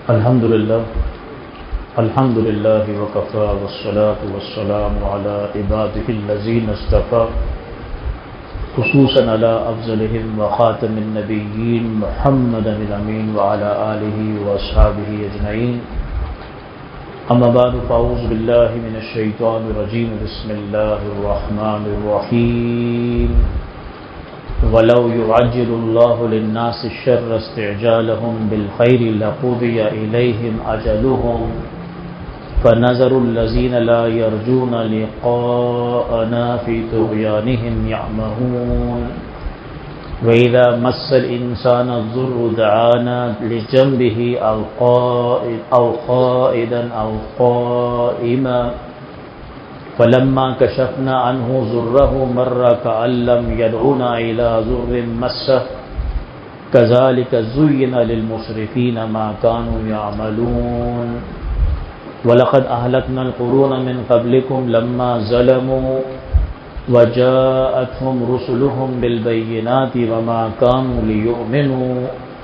الحمد لله وكفى والصلاة والسلام على عباده الذين اصطفى خصوصا على أفضلهم وخاتم النبيين محمد الأمين وعلى آله وأصحابه أجمعين. أما بعد فأعوذ بالله من الشيطان الرجيم. بسم الله الرحمن الرحيم. ولو يعجل الله للناس الشر استعجالهم بالخير لقضي إليهم أجلهم فنذر الذين لا يرجون لقاءنا في طغيانهم يعمهون. وإذا مس الإنسان الضر دعانا لجنبه أو قائدا أو قائما فلما كشفنا عنه ضره مر كأن لم يدعنا إلى ضر مسه كذلك زين للمسرفين ما كانوا يعملون. ولقد أهلكنا القرون من قبلكم لما ظلموا وجاءتهم رسلهم بالبينات وما كانوا ليؤمنوا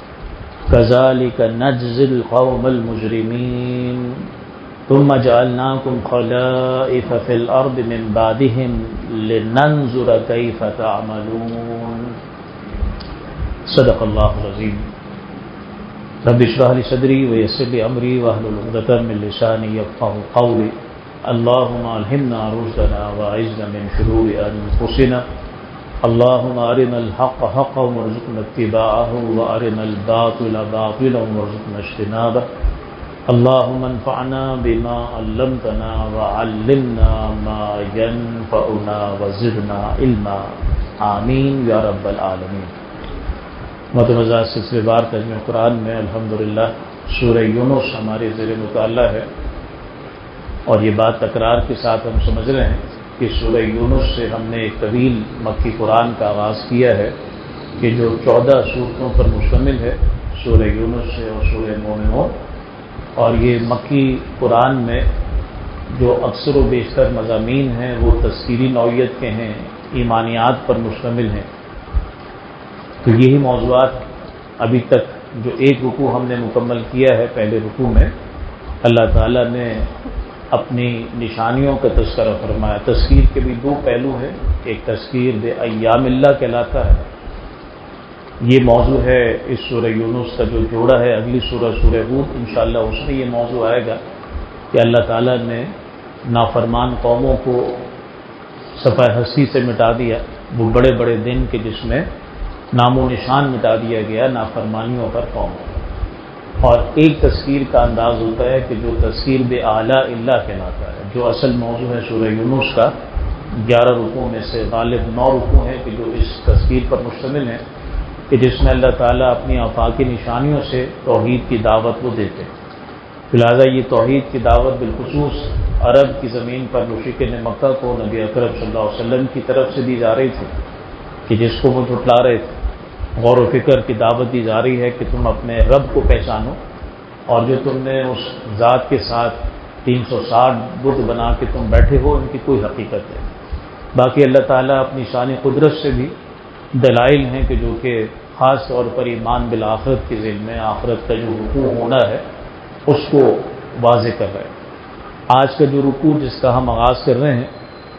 كذلك نجزي القوم المجرمين. ثم جعلناكم خلائف في الأرض من بعدهم لننظر كيف تعملون. صدق الله العظيم. رب اشرح لي صدري ويسر لي أمري واحلل عقدة من لساني يفقهوا قولي. اللهم ألهمنا رشدنا وأعذنا من شرور أنفسنا. اللهم أرنا الحق حقا وارزقنا اتباعه وأرنا الباطل باطلا وارزقنا اجتنابه. اللهم انفعنا بما علمتنا وعلمنا ما ينفعنا وزدنا علما. آمین یا رب العالمین. متمزہ سلسلے وار ترجمہ قرآن میں الحمدللہ سورہ یونس ہمارے زیر مطالعہ ہے، اور یہ بات تکرار کے ساتھ ہم سمجھ رہے ہیں کہ سورہ یونس سے ہم نے ایک طویل مکی قرآن کا آغاز کیا ہے کہ جو 14 سورتوں پر مشتمل ہے، سورہ یونس سے اور سورہ مومنون. اور یہ مکی قرآن میں جو اکثر و بیشتر مضامین ہیں وہ تذکیری نوعیت کے ہیں، ایمانیات پر مشتمل ہیں. تو یہی موضوعات ابھی تک جو ایک رکوع ہم نے مکمل کیا ہے، پہلے رکوع میں اللہ تعالیٰ نے اپنی نشانیوں کا تذکرہ فرمایا. تذکیر کے بھی دو پہلو ہیں، ایک تذکیر بے ایام اللہ کہلاتا ہے. یہ موضوع ہے اس سورہ یونس کا جو جوڑا ہے اگلی سورہ ہود، انشاءاللہ اس میں یہ موضوع آئے گا کہ اللہ تعالیٰ نے نافرمان قوموں کو صفحہ ہستی سے مٹا دیا. وہ بڑے بڑے دن کے جس میں نام و نشان مٹا دیا گیا نافرمانیوں پر قوموں. اور ایک تذکیر کا انداز ہوتا ہے کہ جو تذکیر بے اعلیٰ اللہ کہلاتا ہے، جو اصل موضوع ہے سورہ یونس کا. 11 رکوع میں سے غالب 9 رکوع ہیں کہ جو اس تذکیر پر مشتمل ہیں، کہ جس میں اللہ تعالیٰ اپنی آفاقی نشانیوں سے توحید کی دعوت کو دیتے ہیں. لہٰذا یہ توحید کی دعوت بالخصوص عرب کی زمین پر مشرکین مکہ کو نبی اکرم صلی اللہ علیہ وسلم کی طرف سے دی جا رہی تھی کہ جس کو وہ جھٹلا رہے تھے. غور و فکر کی دعوت دی جا رہی ہے کہ تم اپنے رب کو پہچانو، اور جو تم نے اس ذات کے ساتھ 360 بت بنا کے تم بیٹھے ہو ان کی کوئی حقیقت ہے. باقی اللہ تعالیٰ اپنی شان قدرت سے بھی دلائل ہیں کہ جو کہ خاص طور پر ایمان بالآخرت کے ذیل میں آخرت کا جو رکوع ہونا ہے اس کو واضح کر رہے ہیں. آج کا جو رکوع جس کا ہم آغاز کر رہے ہیں،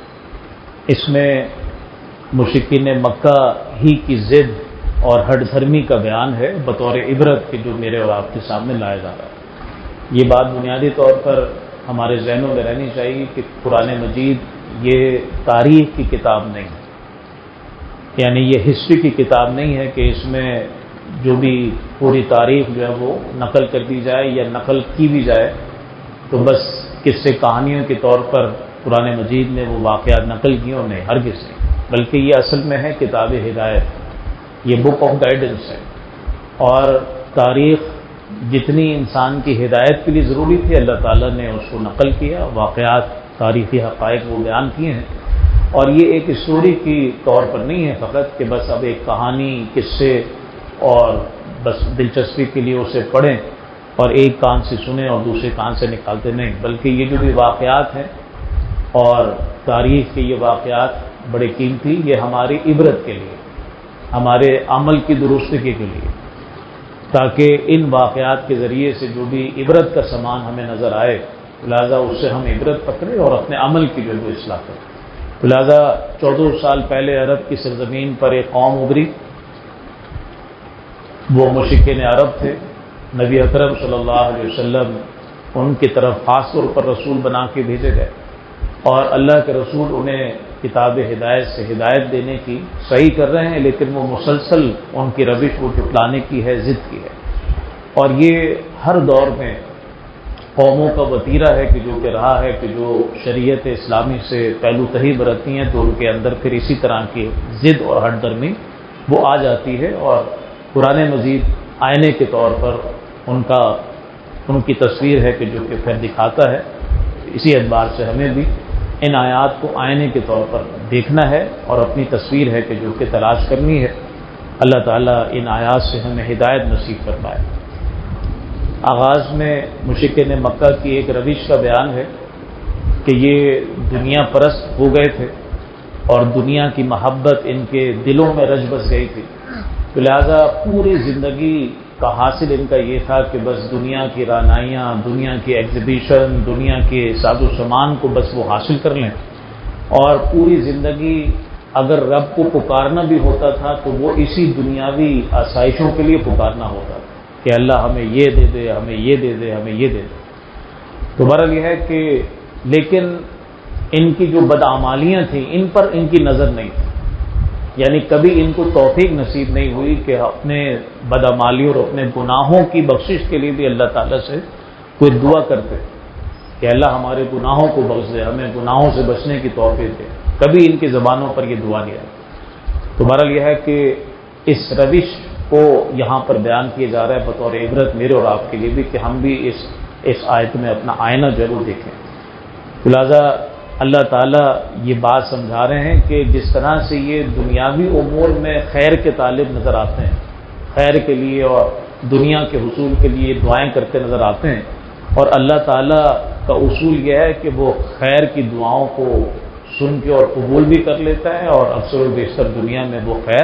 اس میں مشرکین مکہ ہی کی ضد اور ہٹ دھرمی کا بیان ہے بطور عبرت کے جو میرے اور آپ کے سامنے لایا جا رہا ہے. یہ بات بنیادی طور پر ہمارے ذہنوں میں رہنی چاہیے کہ قرآن مجید یہ تاریخ کی کتاب نہیں ہے، یعنی یہ ہسٹری کی کتاب نہیں ہے کہ اس میں جو بھی پوری تاریخ جو ہے وہ نقل کر دی جائے یا نقل کی بھی جائے تو بس قصے کہانیوں کے طور پر قرآن مجید نے وہ واقعات نقل کیے. نہیں، ہرگز نہیں، بلکہ یہ اصل میں ہے کتاب ہدایت، یہ بک آف گائیڈنس ہے. اور تاریخ جتنی انسان کی ہدایت کے لیے ضروری تھی اللہ تعالیٰ نے اس کو نقل کیا، واقعات تاریخی حقائق وہ بیان کیے ہیں. اور یہ ایک اسٹوری کی طور پر نہیں ہے فقط کہ بس اب ایک کہانی قصے اور بس دلچسپی کے لیے اسے پڑھیں اور ایک کان سے سنیں اور دوسرے کان سے نکالتے نہیں، بلکہ یہ جو بھی واقعات ہیں اور تاریخ کے یہ واقعات بڑے قیمتی، یہ ہماری عبرت کے لیے، ہمارے عمل کی درستگی کے لیے. تاکہ ان واقعات کے ذریعے سے جو بھی عبرت کا سامان ہمیں نظر آئے لہٰذا اس سے ہم عبرت پکڑیں اور اپنے عمل کی جو اصلاح کریں۔ لہٰذا 14 سال پہلے عرب کی سرزمین پر ایک قوم ابھری، وہ مشرکین عرب تھے۔ نبی اکرم صلی اللہ علیہ وسلم ان کی طرف خاص طور پر رسول بنا کے بھیجے گئے، اور اللہ کے رسول انہیں کتاب ہدایت سے ہدایت دینے کی صحیح کر رہے ہیں، لیکن وہ مسلسل ان کی روش وہ جھٹلانے کی ہے، ضد کی ہے۔ اور یہ ہر دور میں قوموں کا وتیرہ ہے کہ جو کہ رہا ہے کہ جو شریعت اسلامی سے پہلو تہی برتتی ہیں تو ان کے اندر پھر اسی طرح کی ضد اور ہٹ درمی وہ آ جاتی ہے، اور قرآن مجید آئینے کے طور پر ان کی تصویر ہے کہ جو کہ پھر دکھاتا ہے۔ اسی اعتبار سے ہمیں بھی ان آیات کو آئینے کے طور پر دیکھنا ہے اور اپنی تصویر ہے کہ جو کہ تلاش کرنی ہے۔ اللہ تعالیٰ ان آیات سے ہمیں ہدایت نصیب فرمائے۔ آغاز میں مشرکین مکہ کی ایک روش کا بیان ہے کہ یہ دنیا پرست ہو گئے تھے اور دنیا کی محبت ان کے دلوں میں رچ بس گئی تھی، تو لہٰذا پوری زندگی کا حاصل ان کا یہ تھا کہ بس دنیا کی رعنائیاں، دنیا کی ایگزیبیشن، دنیا کے ساز و سامان کو بس وہ حاصل کر لیں، اور پوری زندگی اگر رب کو پکارنا بھی ہوتا تھا تو وہ اسی دنیاوی آسائشوں کے لیے پکارنا ہوتا تھا کہ اللہ ہمیں یہ دے دے، ہمیں یہ دے دے، ہمیں یہ دے دے۔ تو بہرحال یہ ہے کہ لیکن ان کی جو بدعمالیاں تھیں ان پر ان کی نظر نہیں تھی، یعنی کبھی ان کو توفیق نصیب نہیں ہوئی کہ اپنے بدعمالی اور اپنے گناہوں کی بخشش کے لیے بھی اللہ تعالیٰ سے کوئی دعا کرتے کہ اللہ ہمارے گناہوں کو بخش دے، ہمیں گناہوں سے بچنے کی توفیق دے۔ کبھی ان کی زبانوں پر یہ دعا نہیں آئی۔ تو بہرحال یہ ہے کہ اس روش کو یہاں پر بیان کیا جا رہا ہے بطور عبرت میرے اور آپ کے لیے بھی کہ ہم بھی اس آیت میں اپنا آئینہ ضرور دیکھیں۔ لہٰذا اللہ تعالیٰ یہ بات سمجھا رہے ہیں کہ جس طرح سے یہ دنیاوی امور میں خیر کے طالب نظر آتے ہیں، خیر کے لیے اور دنیا کے حصول کے لیے دعائیں کرتے نظر آتے ہیں، اور اللہ تعالیٰ کا اصول یہ ہے کہ وہ خیر کی دعاؤں کو سن کے اور قبول بھی کر لیتا ہے، اور اکثر و بیشتر دنیا میں وہ خیر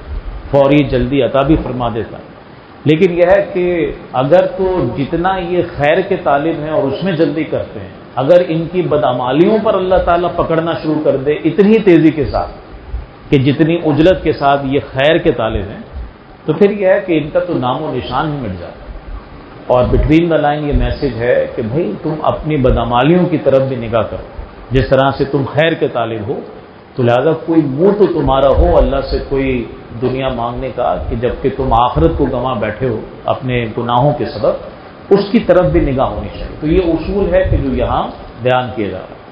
فوری جلدی عطا بھی فرما دیتا ہے۔ لیکن یہ ہے کہ اگر تو جتنا یہ خیر کے طالب ہیں اور اس میں جلدی کرتے ہیں، اگر ان کی بدعمالیوں پر اللہ تعالیٰ پکڑنا شروع کر دے اتنی تیزی کے ساتھ کہ جتنی عجلت کے ساتھ یہ خیر کے طالب ہیں، تو پھر یہ ہے کہ ان کا تو نام و نشان ہی مٹ جاتا ہے۔ اور بٹوین دا لائن یہ میسج ہے کہ بھئی تم اپنی بدعمالیوں کی طرف بھی نگاہ کرو، جس طرح سے تم خیر کے طالب ہو تو لہذا کوئی منہ تو تمہارا ہو اللہ سے کوئی دنیا مانگنے کا کہ جب کہ تم آخرت کو گنوا بیٹھے ہو اپنے گناہوں کے سبب، اس کی طرف بھی نگاہ ہونی چاہیے۔ تو یہ اصول ہے کہ جو یہاں بیان کیا جا رہا ہے۔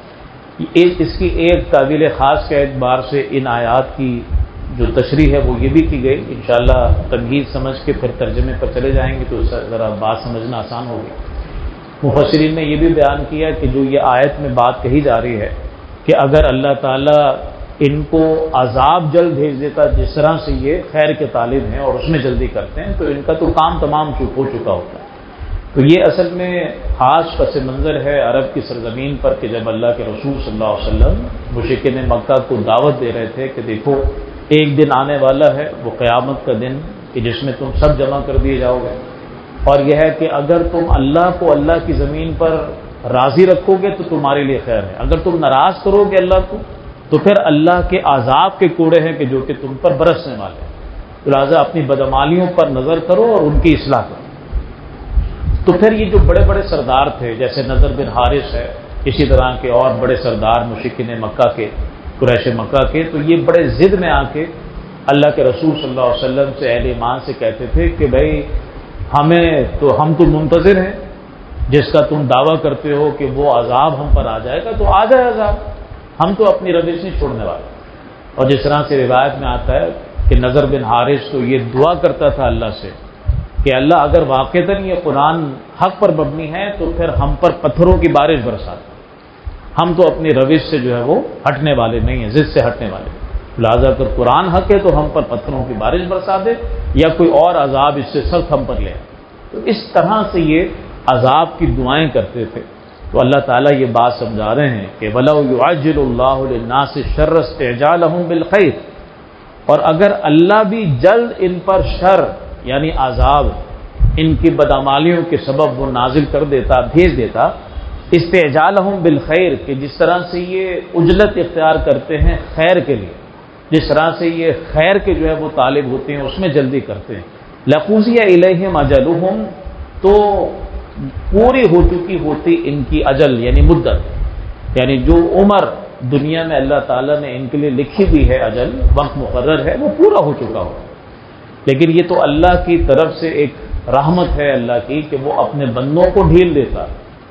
اس کی ایک قابل خاص کے اعتبار سے ان آیات کی جو تشریح ہے وہ یہ بھی کی گئی، انشاءاللہ تمہید سمجھ کے پھر ترجمے پر چلے جائیں گے تو ذرا بات سمجھنا آسان ہوگی۔ مفسرین نے یہ بھی بیان کیا کہ جو یہ آیت میں بات کہی جا رہی ہے کہ اگر اللہ تعالیٰ ان کو عذاب جلد بھیج دیتا جس طرح سے یہ خیر کے طالب ہیں اور اس میں جلدی کرتے ہیں تو ان کا تو کام تمام ہو چکا ہوتا ہے۔ تو یہ اصل میں خاص پس منظر ہے عرب کی سرزمین پر کہ جب اللہ کے رسول صلی اللہ علیہ وسلم مشرکین مکہ کو دعوت دے رہے تھے کہ دیکھو ایک دن آنے والا ہے وہ قیامت کا دن کہ جس میں تم سب جمع کر دیے جاؤ گے، اور یہ ہے کہ اگر تم اللہ کو اللہ کی زمین پر راضی رکھو گے تو تمہارے لیے خیر ہے، اگر تم ناراض کرو گے اللہ کو تو پھر اللہ کے عذاب کے کوڑے ہیں کہ جو کہ تم پر برسنے والے ہیں۔ لہٰذا اپنی بدعمالیوں پر نظر کرو اور ان کی اصلاح کرو۔ تو پھر یہ جو بڑے بڑے سردار تھے جیسے نضر بن حارث ہے، اسی طرح کے اور بڑے سردار مشرکین مکہ کے، قریش مکہ کے، تو یہ بڑے ضد میں آ کے اللہ کے رسول صلی اللہ علیہ وسلم سے اہل ایمان سے کہتے تھے کہ بھائی ہم تو منتظر ہیں، جس کا تم دعویٰ کرتے ہو کہ وہ عذاب ہم پر آ جائے گا تو آ جائے عذاب، ہم تو اپنی روش نہیں چھوڑنے والے۔ اور جس طرح سے روایت میں آتا ہے کہ نضر بن حارث تو یہ دعا کرتا تھا اللہ سے کہ اللہ اگر واقعتاً یہ قرآن حق پر مبنی ہے تو پھر ہم پر پتھروں کی بارش برسا دے، ہم تو اپنی روش سے جو ہے وہ ہٹنے والے نہیں ہیں، ضد سے ہٹنے والے۔ لہٰذا اگر قرآن حق ہے تو ہم پر پتھروں کی بارش برسا دے یا کوئی اور عذاب اس سے سخت ہم پر لے۔ تو اس طرح سے یہ عذاب کی دعائیں کرتے تھے۔ تو اللہ تعالیٰ یہ بات سمجھا رہے ہیں کہ وَلَوْ يُعَجِّلُ اللَّهُ لِلنَّاسِ الشَّرَّ اسْتِعْجَالَهُم بِالْخَيْرِ، اور اگر اللہ بھی جلد ان پر شر یعنی عذاب ان کی بدعمالیوں کے سبب وہ نازل کر دیتا، بھیج دیتا استعجالہم بالخیر، کہ جس طرح سے یہ عجلت اختیار کرتے ہیں خیر کے لیے، جس طرح سے یہ خیر کے جو ہے وہ طالب ہوتے ہیں اس میں جلدی کرتے ہیں، لقضی الیہم اجلہم، تو پوری ہو چکی ہوتی ان کی اجل یعنی مدت، یعنی جو عمر دنیا میں اللہ تعالیٰ نے ان کے لیے لکھی دی ہے، اجل وقت مقرر ہے، وہ پورا ہو چکا ہو۔ لیکن یہ تو اللہ کی طرف سے ایک رحمت ہے اللہ کی کہ وہ اپنے بندوں کو ڈھیل دیتا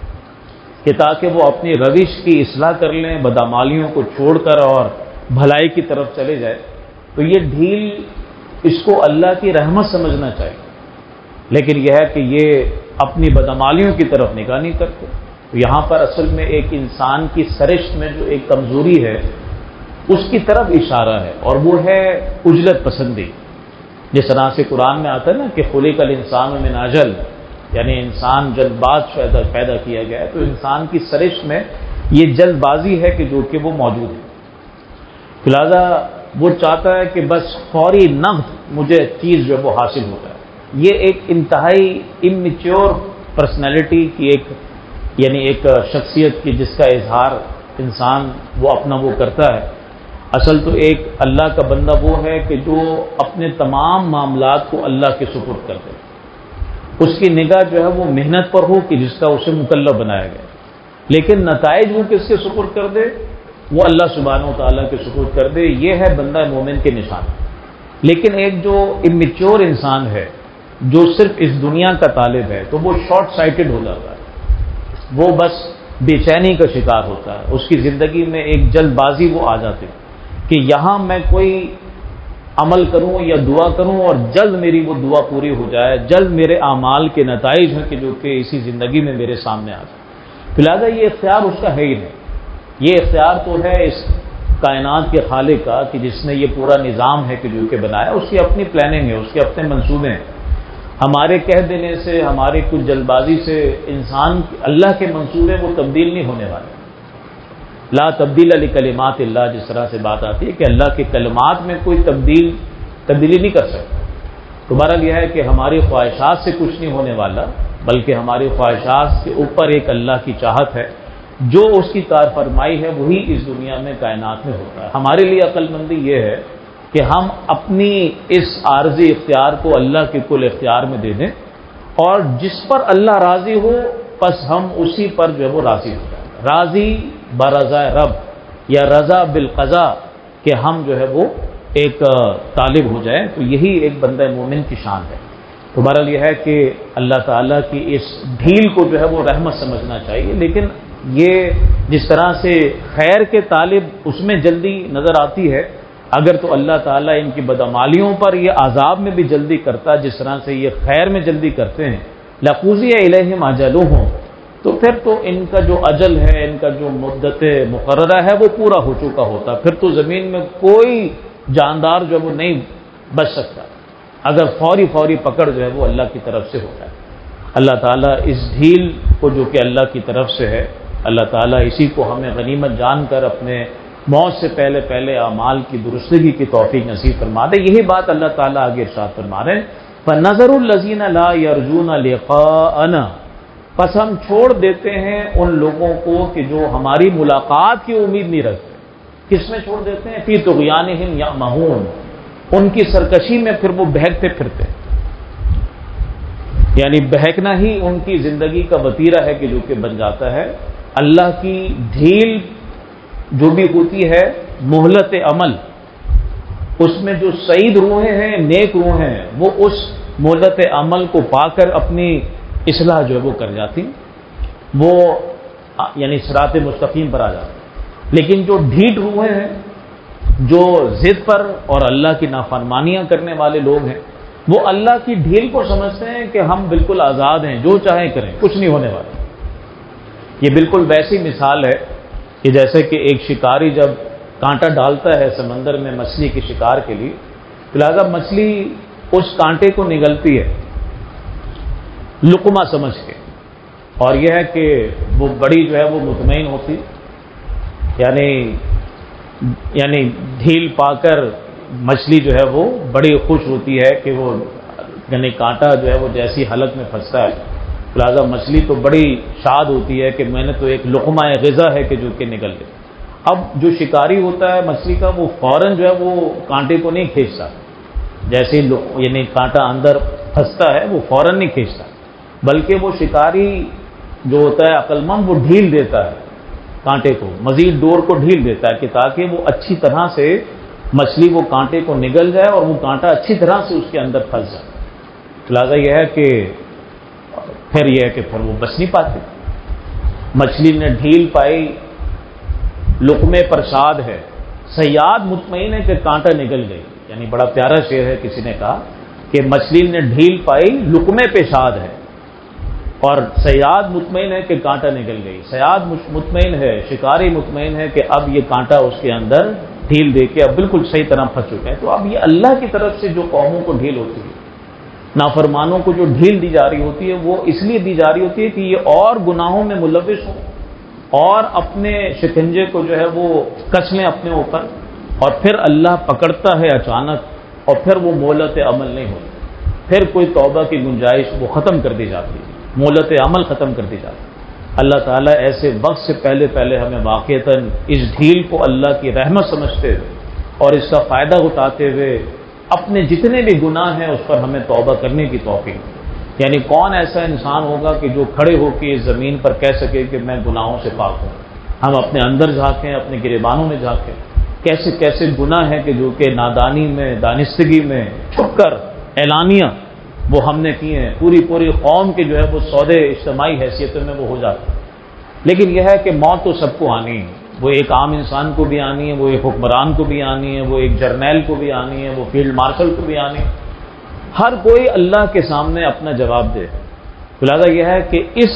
کہ تاکہ وہ اپنی روش کی اصلاح کر لیں، بدعمالیوں کو چھوڑ کر اور بھلائی کی طرف چلے جائے۔ تو یہ ڈھیل اس کو اللہ کی رحمت سمجھنا چاہیے، لیکن یہ ہے کہ یہ اپنی بدعمالیوں کی طرف نگاہ نہیں کرتے۔ تو یہاں پر اصل میں ایک انسان کی سرشت میں جو ایک کمزوری ہے اس کی طرف اشارہ ہے، اور وہ ہے عجلت پسندی۔ جس طرح سے قرآن میں آتا ہے نا کہ خلق الانسان من عجل، یعنی انسان جلد باز پیدا کیا گیا ہے، تو انسان کی سرشت میں یہ جلد بازی ہے کہ جو کہ وہ موجود ہے، لہذا وہ چاہتا ہے کہ بس فوری نقد مجھے چیز جو ہے وہ حاصل ہوتا ہے۔ یہ ایک انتہائی اممیچور پرسنالٹی کی ایک شخصیت کی جس کا اظہار انسان وہ اپنا وہ کرتا ہے۔ اصل تو ایک اللہ کا بندہ وہ ہے کہ جو اپنے تمام معاملات کو اللہ کے سپرد کر دے، اس کی نگاہ جو ہے وہ محنت پر ہو کہ جس کا اسے مکلف بنایا گیا، لیکن نتائج وہ کس کے سپرد کر دے؟ وہ اللہ سبحانہ و تعالیٰ کے سپرد کر دے۔ یہ ہے بندہ مومن کے نشان۔ لیکن ایک جو امیچور انسان ہے جو صرف اس دنیا کا طالب ہے تو وہ شارٹ سائٹڈ ہو جاتا ہے، وہ بس بے چینی کا شکار ہوتا ہے، اس کی زندگی میں ایک جلد بازی وہ آ جاتی ہے کہ یہاں میں کوئی عمل کروں یا دعا کروں اور جلد میری وہ دعا پوری ہو جائے، جلد میرے اعمال کے نتائج ہیں کہ جو کہ اسی زندگی میں میرے سامنے آ جائے۔ لہٰذا یہ اختیار اس کا ہے ہی نہیں۔ یہ اختیار تو ہے اس کائنات کے خالق کا کہ جس نے یہ پورا نظام ہے کہ جو کہ بنایا، اس کی اپنی پلاننگ ہے، اس کے اپنے منصوبے ہیں۔ ہمارے کہہ دینے سے، ہماری کچھ جلد بازی سے انسان اللہ کے منصوبے وہ تبدیل نہیں ہونے والے۔ لا تبدیل لکلمات اللہ، جس طرح سے بات آتی ہے کہ اللہ کے کلمات میں کوئی تبدیلی نہیں کر سکتا۔ تو بہرحال یہ ہے کہ ہماری خواہشات سے کچھ نہیں ہونے والا، بلکہ ہماری خواہشات کے اوپر ایک اللہ کی چاہت ہے، جو اس کی کار فرمائی ہے وہی اس دنیا میں کائنات میں ہوتا ہے۔ ہمارے لیے عقل مندی یہ ہے کہ ہم اپنی اس عارضی اختیار کو اللہ کے کل اختیار میں دے دیں، اور جس پر اللہ راضی ہو بس ہم اسی پر جو ہے وہ راضی ہو جائیں، راضی برضا رب یا رضا بالقضاء، کہ ہم جو ہے وہ ایک طالب ہو جائیں۔ تو یہی ایک بندہ مومن کی شان ہے۔ تو بہرحال یہ ہے کہ اللہ تعالیٰ کی اس ڈھیل کو جو ہے وہ رحمت سمجھنا چاہیے، لیکن یہ جس طرح سے خیر کے طالب اس میں جلدی نظر آتی ہے، اگر تو اللہ تعالیٰ ان کی بدعمالیوں پر یہ عذاب میں بھی جلدی کرتا جس طرح سے یہ خیر میں جلدی کرتے ہیں، لقضی الیہم اجلہم، تو پھر تو ان کا جو اجل ہے، ان کا جو مدت مقررہ ہے وہ پورا ہو چکا ہوتا، پھر تو زمین میں کوئی جاندار جو ہے وہ نہیں بچ سکتا اگر فوری پکڑ جو ہے وہ اللہ کی طرف سے ہو جائے۔ اللہ تعالیٰ اس ڈھیل کو جو کہ اللہ کی طرف سے ہے، اللہ تعالیٰ اسی کو ہمیں غنیمت جان کر اپنے موت سے پہلے اعمال کی درستگی کی توفیق نصیب فرما دے۔ یہی بات اللہ تعالیٰ آگے ارشاد فرما رہے ہیں، فَنَظَرُ الَّذِينَ لَا يَرْجُونَ لِقَاءَنَا، پس ہم چھوڑ دیتے ہیں ان لوگوں کو کہ جو ہماری ملاقات کی امید نہیں رکھتے۔ کس میں چھوڑ دیتے ہیں؟ فی طغیانہم یعمہون، ان کی سرکشی میں پھر وہ بہکتے پھرتے، یعنی بہکنا ہی ان کی زندگی کا وتیرہ ہے کہ جو کہ بن جاتا ہے۔ اللہ کی ڈھیل جو بھی ہوتی ہے، مہلت عمل، اس میں جو سعید روحیں ہیں، نیک روحیں ہیں، وہ اس مہلت عمل کو پا کر اپنی اصلاح جو ہے وہ کر جاتی، وہ یعنی صراط مستقیم پر آ جاتی۔ لیکن جو ڈھیٹ روحیں ہیں، جو ضد پر اور اللہ کی نافرمانیاں کرنے والے لوگ ہیں، وہ اللہ کی ڈھیل کو سمجھتے ہیں کہ ہم بالکل آزاد ہیں، جو چاہیں کریں، کچھ نہیں ہونے والا۔ یہ بالکل ویسی مثال ہے کہ جیسے کہ ایک شکاری جب کانٹا ڈالتا ہے سمندر میں مچھلی کے شکار کے لیے، لہذا مچھلی اس کانٹے کو نگلتی ہے لقمہ سمجھ کے، اور یہ ہے کہ وہ بڑی جو ہے وہ مطمئن ہوتی، یعنی ڈھیل پا کر مچھلی جو ہے وہ بڑی خوش ہوتی ہے کہ وہ یعنی کانٹا جو ہے وہ جیسی حلق میں پھنستا ہے، لہٰذا مچھلی تو بڑی شاد ہوتی ہے کہ میں نے تو ایک لقمہ غذا ہے کہ جو کہ نکل گئی۔ اب جو شکاری ہوتا ہے مچھلی کا، وہ فوراً جو ہے وہ کانٹے کو نہیں کھینچتا، جیسے یعنی کانٹا اندر پھنستا ہے وہ فوراً نہیں کھینچتا، بلکہ وہ شکاری جو ہوتا ہے عقل مند، وہ ڈھیل دیتا ہے کانٹے کو، مزید ڈور کو ڈھیل دیتا ہے کہ تاکہ وہ اچھی طرح سے مچھلی وہ کانٹے کو نگل جائے اور وہ کانٹا اچھی طرح سے اس کے اندر پھنس جائے۔ لہٰذا یہ ہے کہ پھر وہ بچ نہیں پاتی۔ مچھلی نے ڈھیل پائی، لقمے پر شاد ہے، صیاد مطمئن ہے کہ کانٹا نگل گئی۔ یعنی بڑا پیارا شعر ہے، کسی نے کہا کہ مچھلی نے ڈھیل پائی، لقمے پہ شاد ہے، اور صیاد مطمئن ہے کہ کانٹا نکل گئی۔ صیاد مطمئن ہے، شکاری مطمئن ہے کہ اب یہ کانٹا اس کے اندر ڈھیل دے کے اب بالکل صحیح طرح پھنس چکے ہیں۔ تو اب یہ اللہ کی طرف سے جو قوموں کو ڈھیل ہوتی ہے، نافرمانوں کو جو ڈھیل دی جا رہی ہوتی ہے، وہ اس لیے دی جا رہی ہوتی ہے کہ یہ اور گناہوں میں ملوث ہوں اور اپنے شکنجے کو جو ہے وہ کس لیں اپنے اوپر، اور پھر اللہ پکڑتا ہے اچانک، اور پھر وہ مہلت عمل نہیں ہوتی، پھر کوئی توبہ کی گنجائش وہ ختم کر دی جاتی ہے، مہلت عمل ختم کر دی جاتی ہے۔ اللہ تعالیٰ ایسے وقت سے پہلے ہمیں واقعتاً اس ڈھیل کو اللہ کی رحمت سمجھتے ہوئے اور اس کا فائدہ اٹھاتے ہوئے اپنے جتنے بھی گناہ ہیں اس پر ہمیں توبہ کرنے کی توفیق دے۔ یعنی کون ایسا انسان ہوگا کہ جو کھڑے ہو کے اس زمین پر کہہ سکے کہ میں گناہوں سے پاک ہوں؟ ہم اپنے اندر جھانکیں، اپنے گریبانوں میں جھانکیں، کیسے کیسے گناہ ہیں کہ جو کہ نادانی میں، دانستگی میں، چھپ کر اعلانیہ وہ ہم نے کیے ہیں، پوری قوم کے جو ہے وہ سودے اجتماعی حیثیتوں میں وہ ہو جاتے ہیں۔ لیکن یہ ہے کہ موت تو سب کو آنی ہے، وہ ایک عام انسان کو بھی آنی ہے، وہ ایک حکمران کو بھی آنی ہے، وہ ایک جرنیل کو بھی آنی ہے، وہ فیلڈ مارشل کو بھی آنی ہے، ہر کوئی اللہ کے سامنے اپنا جواب دے۔ لہٰذا یہ ہے کہ اس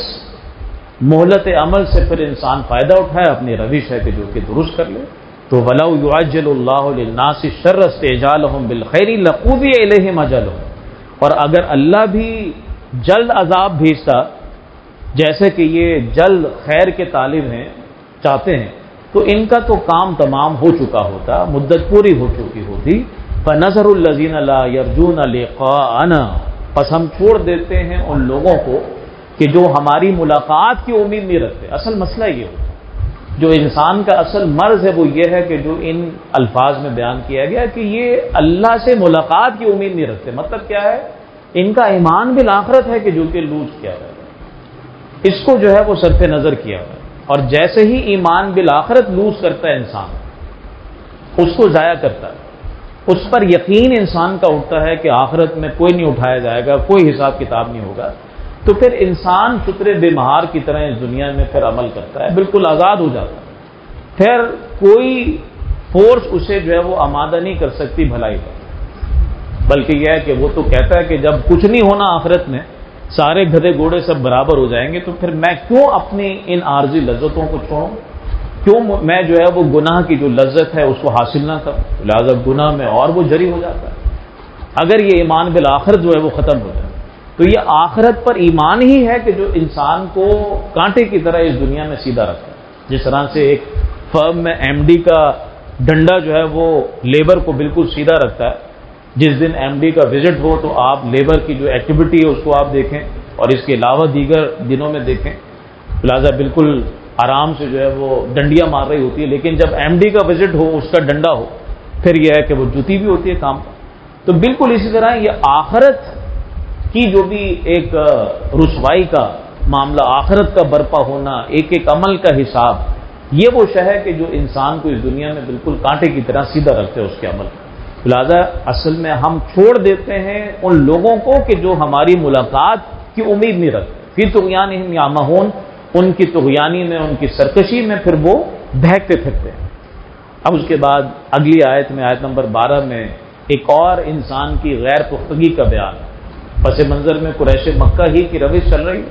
مہلت عمل سے پھر انسان فائدہ اٹھائے، اپنی روش ہے کہ جو کہ درست کر لے۔ تو وَلَوْ يُعَجِّلُ اللَّهُ لِلنَّاسِ الشَّرَّ اسْتِعْجَالَهُم بِالْخَيْرِ لَقُضِيَ إِلَيْهِمْ أَجَلُهُم، اور اگر اللہ بھی جلد عذاب بھیجتا، جیسے کہ یہ جلد خیر کے طالب ہیں، چاہتے ہیں، تو ان کا تو کام تمام ہو چکا ہوتا، مدت پوری ہو چکی ہوتی۔ فَنَذَرُ الَّذِينَ لَا يَرْجُونَ لِقَاءَنَا، پس ہم چھوڑ دیتے ہیں ان لوگوں کو کہ جو ہماری ملاقات کی امید نہیں رکھتے۔ اصل مسئلہ یہ ہوتا، جو انسان کا اصل مرض ہے وہ یہ ہے کہ جو ان الفاظ میں بیان کیا گیا کہ یہ اللہ سے ملاقات کی امید نہیں رکھتے۔ مطلب کیا ہے؟ ان کا ایمان بالآخرت ہے کہ جو کہ لوز کیا جائے، اس کو جو ہے وہ صرف نظر کیا ہے، اور جیسے ہی ایمان بالآخرت لوز کرتا ہے انسان، اس کو ضائع کرتا ہے، اس پر یقین انسان کا اٹھتا ہے کہ آخرت میں کوئی نہیں اٹھایا جائے گا، کوئی حساب کتاب نہیں ہوگا، تو پھر انسان فطر بے مہار کی طرح اس دنیا میں پھر عمل کرتا ہے، بالکل آزاد ہو جاتا ہے، پھر کوئی فورس اسے جو ہے وہ آمادہ نہیں کر سکتی بھلائی پر، بلکہ یہ ہے کہ وہ تو کہتا ہے کہ جب کچھ نہیں ہونا آخرت میں، سارے گدھے گھوڑے سب برابر ہو جائیں گے، تو پھر میں کیوں اپنی ان عارضی لذتوں کو چھوڑوں، کیوں میں جو ہے وہ گناہ کی جو لذت ہے اس کو حاصل نہ کروں؟ لہٰذا گناہ میں اور وہ جری ہو جاتا ہے۔ اگر یہ ایمان بالآخرت جو ہے وہ ختم ہو جائے، تو یہ آخرت پر ایمان ہی ہے کہ جو انسان کو کانٹے کی طرح اس دنیا میں سیدھا رکھتا ہے۔ جس طرح سے ایک فرم میں ایم ڈی کا ڈنڈا جو ہے وہ لیبر کو بالکل سیدھا رکھتا ہے، جس دن ایم ڈی کا وزٹ ہو تو آپ لیبر کی جو ایکٹیویٹی ہے اس کو آپ دیکھیں، اور اس کے علاوہ دیگر دنوں میں دیکھیں، لہٰذا بالکل آرام سے جو ہے وہ ڈنڈیاں مار رہی ہوتی ہے، لیکن جب ایم ڈی کا وزٹ ہو، اس کا ڈنڈا ہو، پھر یہ ہے کہ وہ جوتی بھی ہوتی ہے کام پر۔ تو بالکل اسی طرح یہ آخرت کی جو بھی ایک رسوائی کا معاملہ، آخرت کا برپا ہونا، ایک ایک عمل کا حساب، یہ وہ شے ہے کہ جو انسان کو اس دنیا میں بالکل کانٹے کی طرح سیدھا رکھتے ہیں اس کے عمل۔ لہٰذا اصل میں ہم چھوڑ دیتے ہیں ان لوگوں کو کہ جو ہماری ملاقات کی امید نہیں رکھتے، فی طغیانہم یعمہون، ان کی طغیانی میں، ان کی سرکشی میں پھر وہ بہکتے پھرتے ہیں۔ اب اس کے بعد اگلی آیت میں، آیت نمبر 12 میں، ایک اور انسان کی غیر پختگی کا بیان ہے۔ پس منظر میں قریش مکہ ہی کی روش چل رہی ہے،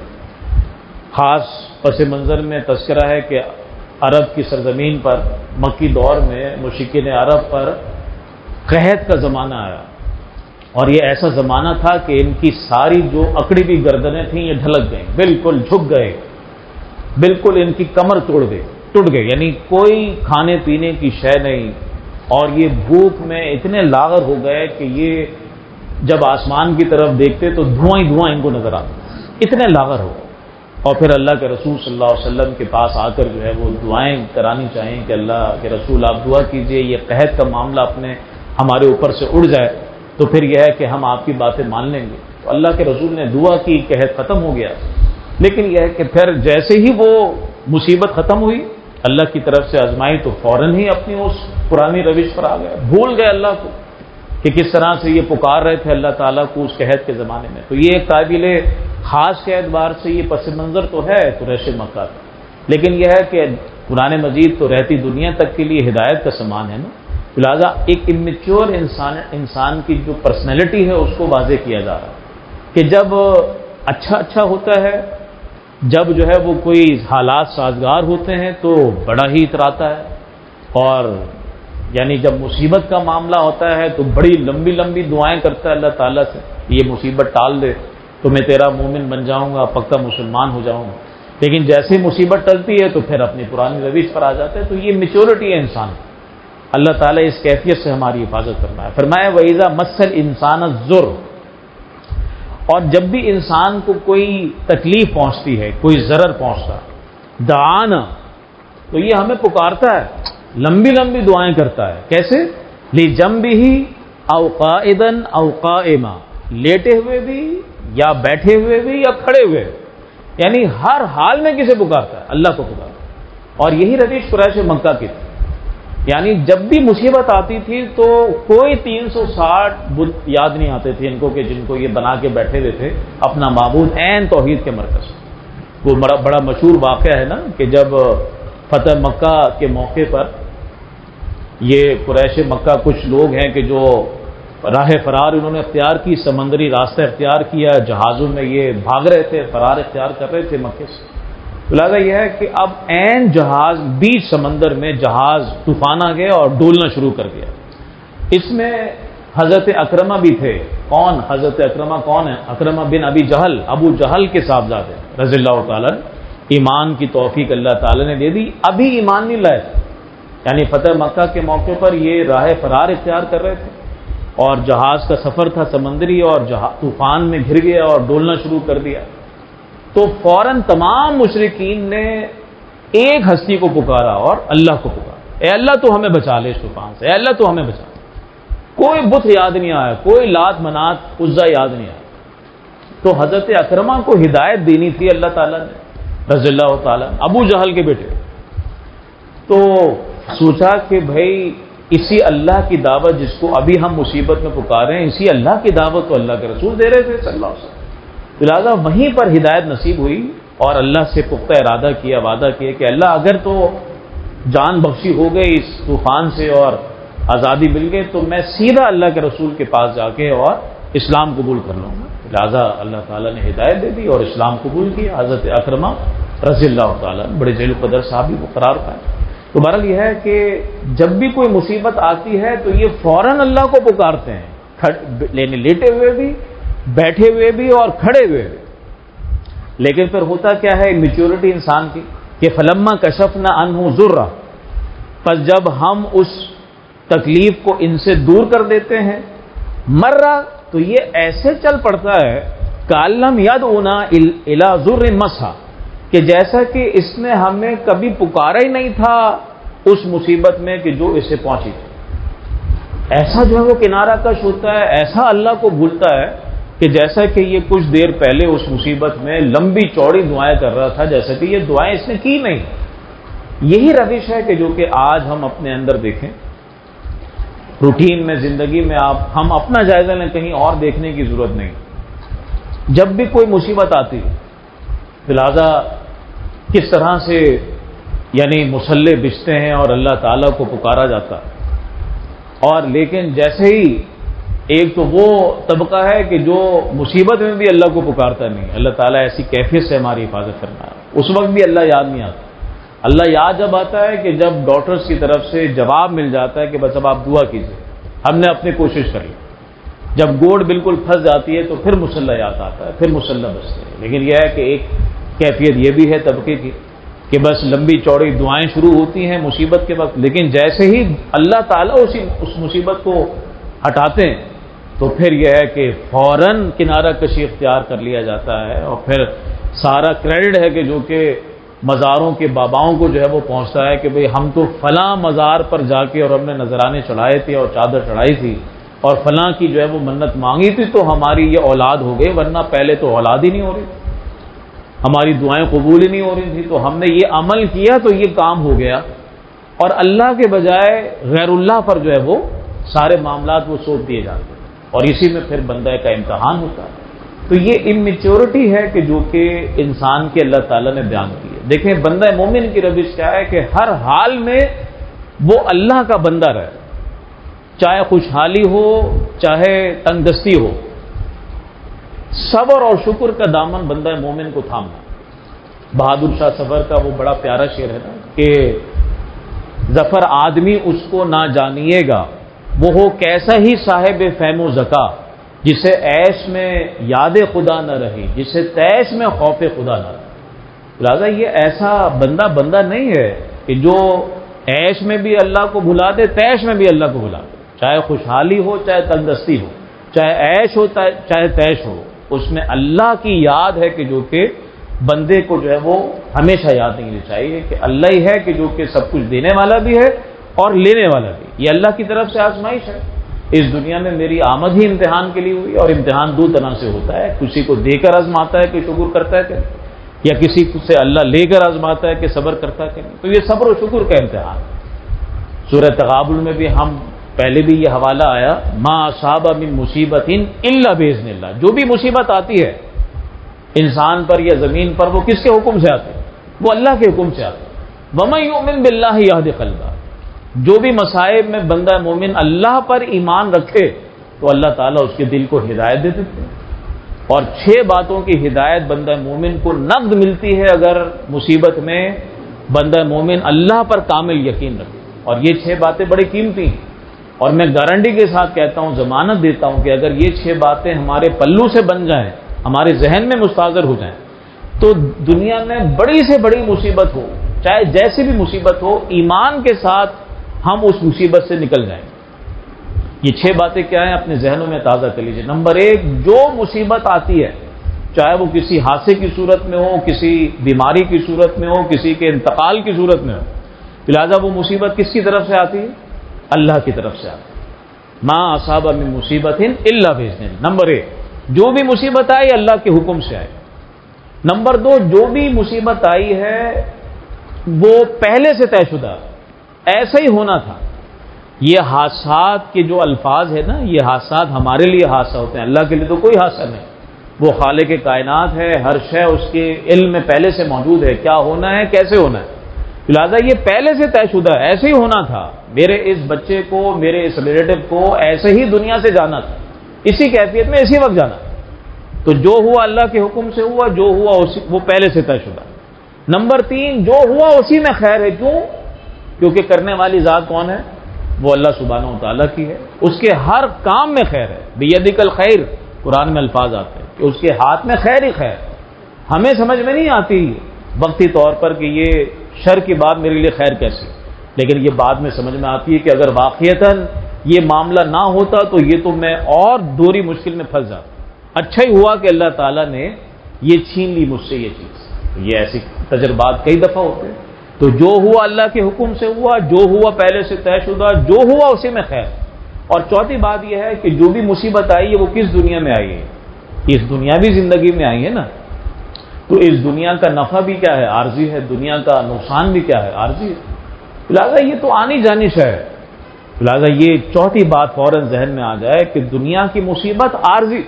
خاص پس منظر میں تذکرہ ہے کہ عرب کی سرزمین پر مکی دور میں مشرکین عرب پر قحط کا زمانہ آیا، اور یہ ایسا زمانہ تھا کہ ان کی ساری جو اکڑی ہوئی گردنیں تھیں یہ ڈھلک گئیں، بالکل جھک گئے، بالکل ان کی کمر ٹوٹ گئی، یعنی کوئی کھانے پینے کی شے نہیں، اور یہ بھوک میں اتنے لاغر ہو گئے کہ یہ جب آسمان کی طرف دیکھتے تو دھواں ہی دھواں ان کو نظر آتا، اتنے لاغر ہو. اور پھر اللہ کے رسول صلی اللہ علیہ وسلم کے پاس آ کر جو ہے وہ دعائیں کرانی چاہیے کہ اللہ کے رسول آپ دعا کیجئے یہ قحط کا معاملہ اپنے ہمارے اوپر سے اڑ جائے، تو پھر یہ ہے کہ ہم آپ کی باتیں مان لیں گے. تو اللہ کے رسول نے دعا کی، قحط ختم ہو گیا. لیکن یہ ہے کہ پھر جیسے ہی وہ مصیبت ختم ہوئی، اللہ کی طرف سے آزمائی، تو فوراً ہی اپنی اس پرانی روش پر آ گئے، بھول گئے اللہ کو کہ کس طرح سے یہ پکار رہے تھے اللہ تعالیٰ کو اس قحط کے زمانے میں. تو یہ ایک قابل خاص کے اعتبار سے یہ پس منظر تو ہے قریش مکہ کا، لیکن یہ ہے کہ قرآن مجید تو رہتی دنیا تک کے لیے ہدایت کا سامان ہے نا. لہٰذا ایک امیچور انسان کی جو پرسنالٹی ہے اس کو واضح کیا جا رہا ہے کہ جب اچھا ہوتا ہے، جب جو ہے وہ کوئی حالات سازگار ہوتے ہیں تو بڑا ہی اتراتا ہے، اور یعنی جب مصیبت کا معاملہ ہوتا ہے تو بڑی لمبی لمبی دعائیں کرتا ہے اللہ تعالیٰ سے، یہ مصیبت ٹال دے تو میں تیرا مومن بن جاؤں گا، پکا مسلمان ہو جاؤں گا. لیکن جیسے مصیبت ٹلتی ہے تو پھر اپنی پرانی روش پر آ جاتے ہیں. تو یہ میچورٹی ہے انسان. اللہ تعالیٰ اس کیفیت سے ہماری حفاظت کرنا ہے. فرمایا وَإِذَا مَسَّ الْإِنسَانَ الضُّرُّ، اور جب بھی انسان کو کوئی تکلیف پہنچتی ہے، کوئی ضرر پہنچتا، دعانا، تو یہ ہمیں پکارتا ہے، لمبی لمبی دعائیں کرتا ہے. کیسے؟ لِجَنبِهِ أَوْ قَائِدًا أَوْ قَائِمًا، لیٹے ہوئے بھی یا بیٹھے ہوئے بھی یا کھڑے ہوئے، یعنی ہر حال میں کسے پکارتا ہے؟ اللہ کو پکارتا ہے. اور یہی روش قریش مکہ کی تھی. یعنی جب بھی مصیبت آتی تھی تو کوئی 360 بت یاد نہیں آتے تھے ان کو کہ جن کو یہ بنا کے بیٹھے ہوئے تھے اپنا معبود عین توحید کے مرکز. وہ بڑا مشہور واقعہ ہے نا کہ جب فتح مکہ کے موقع پر یہ قریش مکہ کچھ لوگ ہیں کہ جو راہ فرار انہوں نے اختیار کی، سمندری راستہ اختیار کیا، جہازوں میں یہ بھاگ رہے تھے، فرار اختیار کر رہے تھے مکے سے. لہٰذا یہ ہے کہ اب عین جہاز بیچ سمندر میں جہاز طوفان آ گیا اور ڈولنا شروع کر دیا. اس میں حضرت اکرمہ بھی تھے. کون حضرت اکرمہ؟ کون ہے اکرمہ؟ بن ابی جہل، ابو جہل کے صاحبزادے رضی اللہ تعالیٰ. ایمان کی توفیق اللہ تعالیٰ نے دے دی، ابھی ایمان نہیں لائے تھے. یعنی فتح مکہ کے موقع پر یہ راہ فرار اختیار کر رہے تھے اور جہاز کا سفر تھا سمندری، اور طوفان میں گر گیا اور ڈولنا شروع کر دیا. تو فوراً تمام مشرکین نے ایک ہستی کو پکارا اور اللہ کو پکارا، اے اللہ تو ہمیں بچا لے اس طوفان سے، اے اللہ تو ہمیں بچا لے. کوئی بت یاد نہیں آیا، کوئی لات منات عزا یاد نہیں آیا. تو حضرت اکرمہ کو ہدایت دینی تھی اللہ تعالیٰ نے رضی اللہ تعالیٰ، ابو جہل کے بیٹے. تو سوچا کہ بھائی اسی اللہ کی دعوت جس کو ابھی ہم مصیبت میں پکارے ہیں، اسی اللہ کی دعوت تو اللہ کے رسول دے رہے تھے صلی اللہ علیہ وسلم. لہٰذا وہیں پر ہدایت نصیب ہوئی اور اللہ سے پختہ ارادہ کیا، وعدہ کیا کہ اللہ اگر تو جان بخشی ہو گئی اس طوفان سے اور آزادی مل گئی تو میں سیدھا اللہ کے رسول کے پاس جا کے اور اسلام قبول کر لوں گا. لہٰذا اللہ تعالیٰ نے ہدایت دے دی اور اسلام قبول کیا. حضرت اکرمہ رضی اللہ تعالیٰ بڑے ذیل قدر صحابی کو قرار پائے. تو بہرحال یہ ہے کہ جب بھی کوئی مصیبت آتی ہے تو یہ فوراً اللہ کو پکارتے ہیں، لیٹے ہوئے بھی، بیٹھے ہوئے بھی اور کھڑے ہوئے بھی. لیکن پھر ہوتا کیا ہے میچورٹی انسان کی کہ فلما کشفنا عنہ ضرہ، پس جب ہم اس تکلیف کو ان سے دور کر دیتے ہیں، مرہ، تو یہ ایسے چل پڑتا ہے کالم یدعونا الی ضر مسا، کہ جیسا کہ اس نے ہمیں کبھی پکارا ہی نہیں تھا اس مصیبت میں کہ جو اسے پہنچی تھی. ایسا جو ہے وہ کنارہ کش ہوتا ہے، ایسا اللہ کو بھولتا ہے کہ جیسا کہ یہ کچھ دیر پہلے اس مصیبت میں لمبی چوڑی دعائیں کر رہا تھا، جیسا کہ یہ دعائیں اس نے کی نہیں. یہی روش ہے کہ جو کہ آج ہم اپنے اندر دیکھیں، روٹین میں، زندگی میں ہم اپنا جائزہ لیں، کہیں اور دیکھنے کی ضرورت نہیں. جب بھی کوئی مصیبت آتی ہے لہٰذا کس طرح سے یعنی مسلح بچتے ہیں اور اللہ تعالیٰ کو پکارا جاتا ہے. اور لیکن جیسے ہی ایک تو وہ طبقہ ہے کہ جو مصیبت میں بھی اللہ کو پکارتا نہیں. اللہ تعالیٰ ایسی کیفیت سے ہماری حفاظت کرنا ہے. اس وقت بھی اللہ یاد نہیں آتا. اللہ یاد جب آتا ہے کہ جب ڈاکٹرز کی طرف سے جواب مل جاتا ہے کہ بس اب آپ دعا کیجیے، ہم نے اپنی کوشش کری. جب گوڑ بالکل پھنس جاتی ہے تو پھر مسلح یاد آتا ہے، پھر مسلح بچتے ہیں. لیکن یہ ہے کہ ایک کیفیت یہ بھی ہے طبقے کی کہ بس لمبی چوڑی دعائیں شروع ہوتی ہیں مصیبت کے وقت، لیکن جیسے ہی اللہ تعالیٰ اس مصیبت کو ہٹاتے ہیں تو پھر یہ ہے کہ فوراً کنارہ کشی اختیار کر لیا جاتا ہے، اور پھر سارا کریڈٹ ہے کہ جو کہ مزاروں کے باباؤں کو جو ہے وہ پہنچتا ہے کہ بھئی ہم تو فلاں مزار پر جا کے اور ہم نے نذرانے چڑھائے تھے اور چادر چڑھائی تھی اور فلاں کی جو ہے وہ منت مانگی تھی تو ہماری یہ اولاد ہو گئی، ورنہ پہلے تو اولاد ہی نہیں ہو رہی، ہماری دعائیں قبول ہی نہیں ہو رہی تھی، تو ہم نے یہ عمل کیا تو یہ کام ہو گیا، اور اللہ کے بجائے غیر اللہ پر جو ہے وہ سارے معاملات وہ سونپ دیے جاتے ہیں، اور اسی میں پھر بندہ کا امتحان ہوتا ہے۔ تو یہ اممیچورٹی ہے کہ جو کہ انسان کے اللہ تعالیٰ نے بیان کی ہے۔ دیکھیں بندہ مومن کی روش کیا ہے کہ ہر حال میں وہ اللہ کا بندہ رہے، چاہے خوشحالی ہو چاہے تنگ دستی ہو، صبر اور شکر کا دامن بندہ مومن کو تھامنا۔ بہادر شاہ سفر کا وہ بڑا پیارا شعر ہے نا کہ ظفر آدمی اس کو نہ جانیے گا، وہ ہو کیسا ہی صاحب فہم و ذکا، جسے عیش میں یاد خدا نہ رہی، جسے تیش میں خوف خدا نہ رہی۔ لہٰذا یہ ایسا بندہ نہیں ہے کہ جو عیش میں بھی اللہ کو بھلا دے، تیش میں بھی اللہ کو بھلا دے، چاہے خوشحالی ہو چاہے تندرستی ہو، چاہے عیش ہو چاہے تیش ہو، اس میں اللہ کی یاد ہے کہ جو کہ بندے کو جو ہے وہ ہمیشہ یاد نہیں چاہیے کہ اللہ ہی ہے کہ جو کہ سب کچھ دینے والا بھی ہے اور لینے والا بھی، یہ اللہ کی طرف سے آزمائش ہے۔ اس دنیا میں میری آمد ہی امتحان کے لیے ہوئی، اور امتحان دو طرح سے ہوتا ہے، کسی کو دے کر آزماتا ہے کہ شکر کرتا ہے کہ نہیں، یا کسی سے اللہ لے کر آزماتا ہے کہ صبر کرتا ہے کہ نہیں۔ تو یہ صبر و شکر کا امتحان۔ سورہ تغابن میں بھی ہم پہلے بھی یہ حوالہ آیا، ما اصاب من مصیبت الا باذن اللہ، جو بھی مصیبت آتی ہے انسان پر یا زمین پر وہ کس کے حکم سے آتی ہے؟ وہ اللہ کے حکم سے آتی ہے۔ ومن یؤمن باللہ یہد قلبہ، جو بھی مصائب میں بندہ مومن اللہ پر ایمان رکھے تو اللہ تعالیٰ اس کے دل کو ہدایت دے دیتے ہیں، اور 6 باتوں کی ہدایت بندہ مومن کو نقد ملتی ہے اگر مصیبت میں بندہ مومن اللہ پر کامل یقین رکھے، اور یہ 6 باتیں بڑی قیمتی ہیں، اور میں گارنٹی کے ساتھ کہتا ہوں، ضمانت دیتا ہوں کہ اگر یہ 6 باتیں ہمارے پلو سے بن جائیں، ہمارے ذہن میں مستحضر ہو جائیں، تو دنیا میں بڑی سے بڑی مصیبت ہو چاہے جیسی بھی مصیبت ہو، ایمان کے ساتھ ہم اس مصیبت سے نکل جائیں۔ یہ 6 باتیں کیا ہیں اپنے ذہنوں میں تازہ کر لیجیے۔ نمبر 1، جو مصیبت آتی ہے چاہے وہ کسی حادثے کی صورت میں ہو، کسی بیماری کی صورت میں ہو، کسی کے انتقال کی صورت میں ہو، لہذا وہ مصیبت کس کی طرف سے آتی ہے؟ اللہ کی طرف سے آتی ہے۔ ما اصاب من مصیبت الا باذن اللہ۔ نمبر 1، جو بھی مصیبت آئی اللہ کے حکم سے آئی۔ نمبر 2، جو بھی مصیبت آئی ہے وہ پہلے سے طے شدہ، ایسا ہی ہونا تھا۔ یہ حادثات کے جو الفاظ ہے نا، یہ حادثات ہمارے لیے حادثہ ہوتے ہیں، اللہ کے لیے تو کوئی حادثہ نہیں، وہ خالق کائنات ہے، ہر شے اس کے علم میں پہلے سے موجود ہے، کیا ہونا ہے کیسے ہونا ہے، لہٰذا یہ پہلے سے طے شدہ ہے، ایسے ہی ہونا تھا، میرے اس بچے کو، میرے اس ریلیٹو کو ایسے ہی دنیا سے جانا تھا، اسی کیفیت میں اسی وقت جانا تھا، تو جو ہوا اللہ کے حکم سے ہوا، جو ہوا وہ پہلے سے طے شدہ۔ نمبر 3، جو ہوا اسی میں خیر ہے، کیوں؟ کیونکہ کرنے والی ذات کون ہے؟ وہ اللہ سبحانہ و تعالیٰ کی ہے، اس کے ہر کام میں خیر ہے، بیدک الخیر قرآن میں الفاظ آتے ہیں کہ اس کے ہاتھ میں خیر ہی خیر۔ ہمیں سمجھ میں نہیں آتی وقتی طور پر کہ یہ شر کی بات میرے لیے خیر کیسی، لیکن یہ بعد میں سمجھ میں آتی ہے کہ اگر واقعتاً یہ معاملہ نہ ہوتا تو یہ تو میں اور دوہری مشکل میں پھنس جاتا۔ اچھا ہی ہوا کہ اللہ تعالیٰ نے یہ چھین لی مجھ سے یہ چیز۔ یہ ایسی تجربات کئی دفعہ ہوتے ہیں، تو جو ہوا اللہ کے حکم سے ہوا، جو ہوا پہلے سے طے شدہ، جو ہوا اسی میں خیر۔ اور چوتھی بات یہ ہے کہ جو بھی مصیبت آئی ہے وہ کس دنیا میں آئی ہے؟ اس دنیاوی زندگی میں آئی ہے نا، تو اس دنیا کا نفع بھی کیا ہے؟ عارضی ہے، دنیا کا نقصان بھی کیا ہے؟ عارضی ہے، لہٰذا یہ تو آنی جانی شے ہے، لہٰذا یہ چوتھی بات فوراً ذہن میں آ جائے کہ دنیا کی مصیبت عارضی،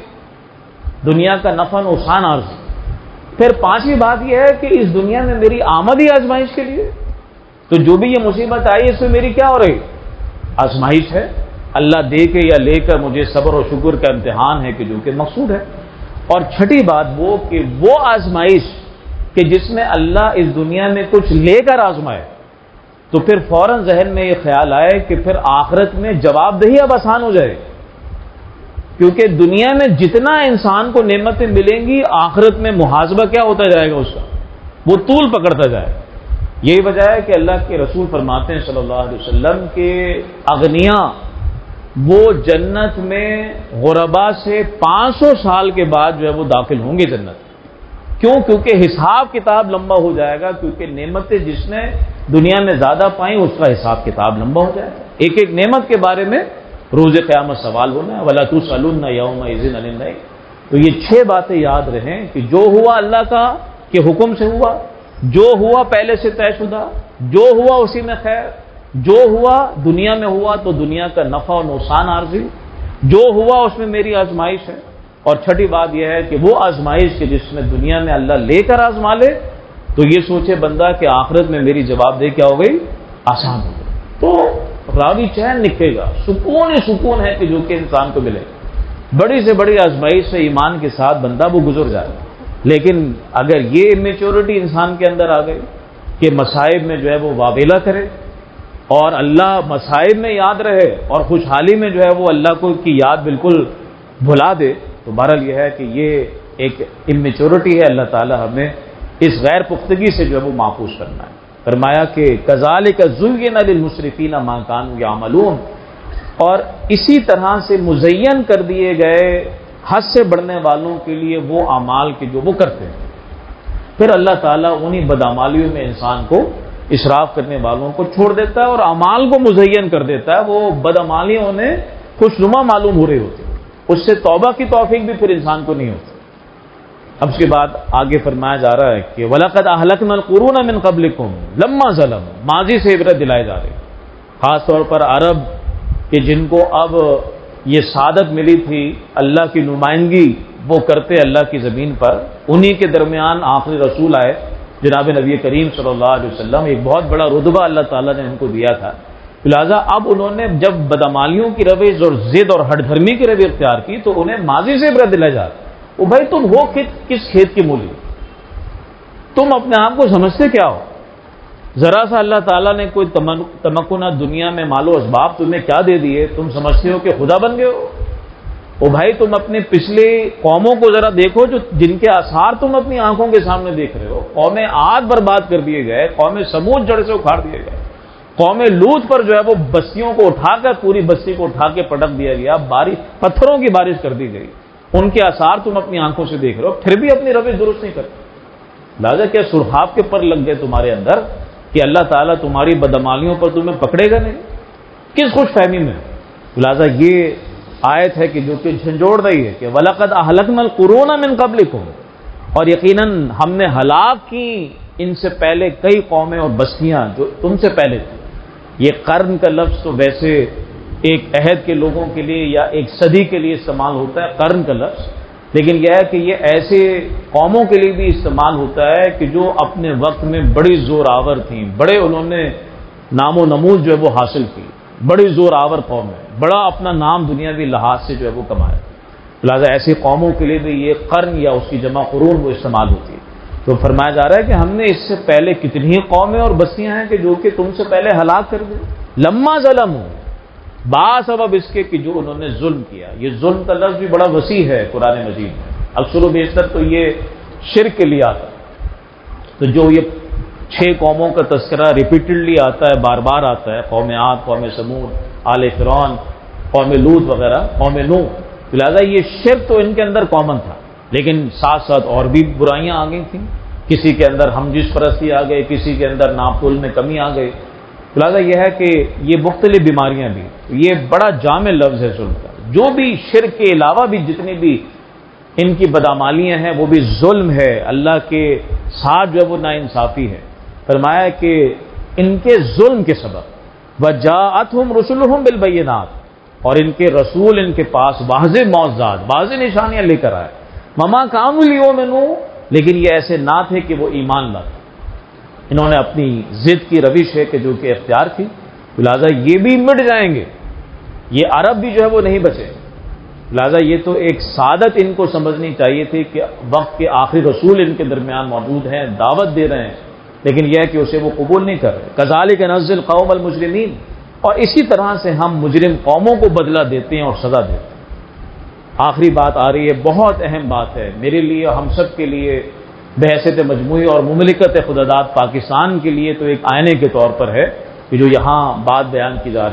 دنیا کا نفع نقصان عارضی۔ پھر 5ویں بات یہ ہے کہ اس دنیا میں میری آمد ہی آزمائش کے لیے، تو جو بھی یہ مصیبت آئی اس میں میری کیا ہو رہی؟ آزمائش ہے، اللہ دے کے یا لے کر مجھے صبر و شکر کا امتحان ہے کہ جو کہ مقصود ہے۔ اور چھٹی بات وہ کہ وہ آزمائش کہ جس میں اللہ اس دنیا میں کچھ لے کر آزمائے، تو پھر فوراً ذہن میں یہ خیال آئے کہ پھر آخرت میں جواب دہی اب آسان ہو جائے، کیونکہ دنیا میں جتنا انسان کو نعمتیں ملیں گی آخرت میں محاسبہ کیا ہوتا جائے گا، اس کا وہ طول پکڑتا جائے گا۔ یہی وجہ ہے کہ اللہ کے رسول فرماتے ہیں صلی اللہ علیہ وسلم کہ اغنیاء وہ جنت میں غربا سے 500 سال کے بعد جو ہے وہ داخل ہوں گے جنت. کیوں؟ کیونکہ حساب کتاب لمبا ہو جائے گا، کیونکہ نعمتیں جس نے دنیا میں زیادہ پائیں اس کا حساب کتاب لمبا ہو جائے گا. ایک ایک نعمت کے بارے میں روز قیامت سوال ہونا ہے. وَلَا تُسْأَلُنَّ يَوْمَئِذٍ عَنِ النَّعِيمِ. تو یہ 6 باتیں یاد رہیں کہ جو ہوا اللہ کا کہ حکم سے ہوا، جو ہوا پہلے سے طے شدہ، جو ہوا اسی میں خیر، جو ہوا دنیا میں ہوا تو دنیا کا نفع و نقصان عارضی، جو ہوا اس میں میری آزمائش ہے. اور چھٹی بات یہ ہے کہ وہ آزمائش کے جس میں دنیا میں اللہ لے کر آزما لے تو یہ سوچے بندہ کہ آخرت میں میری جواب دہ کیا ہو گئی؟ آسان ہو گئی. تو راوی چین نکلے گا، سکون ہی سکون ہے کہ جو کہ انسان کو ملے. بڑی سے بڑی آزمائش سے ایمان کے ساتھ بندہ وہ گزر جائے. لیکن اگر یہ میچورٹی انسان کے اندر آ گئی کہ مصائب میں جو ہے وہ واویلا کرے اور اللہ مصائب میں یاد رہے اور خوشحالی میں جو ہے وہ اللہ کو کی یاد بالکل بھلا دے، تو بہرحال یہ ہے کہ یہ ایک امیچورٹی ہے. اللہ تعالی ہمیں اس غیر پختگی سے جو ہے وہ محفوظ کرنا ہے. فرمایا کہ کذالک زین للمسرفین ما کانوا یعملون، اور اسی طرح سے مزین کر دیے گئے حد سے بڑھنے والوں کے لیے وہ اعمال کے جو وہ کرتے ہیں. پھر اللہ تعالیٰ انہی بدعمالیوں میں انسان کو اسراف کرنے والوں کو چھوڑ دیتا ہے اور اعمال کو مزین کر دیتا ہے. وہ بدعمالیوں انہیں خوشنما معلوم ہو رہی ہوتی ہے، اس سے توبہ کی توفیق بھی پھر انسان کو نہیں ہوتی. اب اس کے بعد آگے فرمایا جا رہا ہے کہ وَلَقَدْ أَهْلَكْنَا الْقُرُونَ مِنْ قَبْلِكُمْ لَمَّا ظَلَمُوا، ماضی سے عبرت دلائے جا رہے ہیں. خاص طور پر عرب کہ جن کو اب یہ سعادت ملی تھی اللہ کی نمائندگی وہ کرتے اللہ کی زمین پر، انہی کے درمیان آخری رسول آئے جناب نبی کریم صلی اللہ علیہ وسلم. ایک بہت بڑا رتبہ اللہ تعالیٰ نے ان کو دیا تھا. لہٰذا اب انہوں نے جب بدعمالیوں کی روش اور ضد اور ہٹ دھرمی کی روش اختیار کی تو انہیں ماضی سے عبرت دلائی جا رہی. وہ بھائی تم ہو کس کھیت کی مولی؟ تم اپنے آپ کو سمجھتے کیا ہو؟ ذرا سا اللہ تعالیٰ نے کوئی تمکنہ دنیا میں مال و اسباب تمہیں کیا دے دیے، تم سمجھتے ہو کہ خدا بن گئے ہو؟ او بھائی تم اپنے پچھلے قوموں کو ذرا دیکھو جن کے آثار تم اپنی آنکھوں کے سامنے دیکھ رہے ہو. قوم عاد برباد کر دیے گئے، قوم سمود جڑ سے اکھاڑ دیے گئے، قوم لوط پر جو ہے وہ بستیوں کو اٹھا کر پوری بستی کو اٹھا کے پٹک دیا گیا، پتھروں کی بارش کر دی گئی. ان کے آثار تم اپنی آنکھوں سے دیکھ رہے ہو، پھر بھی اپنی روش درست نہیں کرتے. لہٰذا کیا سرخاب کے پر لگ گئے تمہارے اندر کہ اللہ تعالیٰ تمہاری بدعمالیوں پر تمہیں پکڑے گا نہیں؟ کس خوش فہمی میں؟ لہٰذا یہ آیت ہے کہ جو کہ جھنجھوڑ رہی ہے کہ وَلَقَدْ أَهْلَكْنَا الْقُرُونَ مِنْ قَبْلِكُمْ، اور یقیناً ہم نے ہلاک کی ان سے پہلے کئی قومیں اور بستیاں جو تم سے پہلے تھیں. یہ قرن کا لفظ تو ویسے ایک عہد کے لوگوں کے لیے یا ایک صدی کے لیے استعمال ہوتا ہے قرن کا لفظ، لیکن یہ ہے کہ یہ ایسے قوموں کے لیے بھی استعمال ہوتا ہے کہ جو اپنے وقت میں بڑی زور آور تھیں، بڑے انہوں نے نام و نمود جو ہے وہ حاصل کی، بڑی زور آور قوم ہے، بڑا اپنا نام دنیاوی لحاظ سے جو ہے وہ کمایا. لہٰذا ایسی قوموں کے لیے بھی یہ قرن یا اس کی جمع قرون وہ استعمال ہوتی ہے. تو فرمایا جا رہا ہے کہ ہم نے اس سے پہلے کتنی ہی قومیں اور بستیاں ہیں کہ جو کہ تم سے پہلے ہلاک کر دیں. لما ظلموا، باسبب اس کے کہ جو انہوں نے ظلم کیا. یہ ظلم کا لفظ بھی بڑا وسیع ہے قرآن مجید میں، اکثر و بیشتر تو یہ شرک کے لیے آتا ہے. تو جو یہ 6 قوموں کا تذکرہ ریپیٹڈلی آتا ہے، بار بار آتا ہے، قوم عاد، قوم سمود، آل فرعون، قوم لوط وغیرہ، قوم نوح. لہٰذا یہ شرک تو ان کے اندر کامن تھا، لیکن ساتھ ساتھ اور بھی برائیاں آ گئی تھیں. کسی کے اندر ہم جس پرستی آ گئی، کسی کے اندر ناپتول میں کمی آ گئی. لہٰذا یہ ہے کہ یہ مختلف بیماریاں بھی، یہ بڑا جامع لفظ ہے ظلم کا. جو بھی شرک کے علاوہ بھی جتنی بھی ان کی بدعمالیاں ہیں وہ بھی ظلم ہے، اللہ کے ساتھ جو ہے وہ ناانصافی ہے. فرمایا کہ ان کے ظلم کے سبب وَجَاءَتْهُمْ رُسُلُهُمْ بِالْبَيِّنَاتِ، اور ان کے رسول ان کے پاس واضح معجزات، واضح نشانیاں لے کر آئے. وَمَا كَانُوا لِيُؤْمِنُوا، لیکن یہ ایسے نہ تھے کہ وہ ایمان لاتے. انہوں نے اپنی ضد کی روش ہے کہ جو کہ اختیار کی، لہٰذا یہ بھی مٹ جائیں گے، یہ عرب بھی جو ہے وہ نہیں بچے. لہٰذا یہ تو ایک سعادت ان کو سمجھنی چاہیے تھی کہ وقت کے آخری رسول ان کے درمیان موجود ہیں، دعوت دے رہے ہیں، لیکن یہ ہے کہ اسے وہ قبول نہیں کر رہے. کذالک نجزی القوم المجرمین، اور اسی طرح سے ہم مجرم قوموں کو بدلہ دیتے ہیں اور سزا دیتے ہیں. آخری بات آ رہی ہے، بہت اہم بات ہے میرے لیے، ہم سب کے لیے، بحیثیت مجموعی اور مملکت خداداد پاکستان کے لیے تو ایک آئینے کے طور پر ہے کہ جو یہاں بات بیان کی جا رہی ہے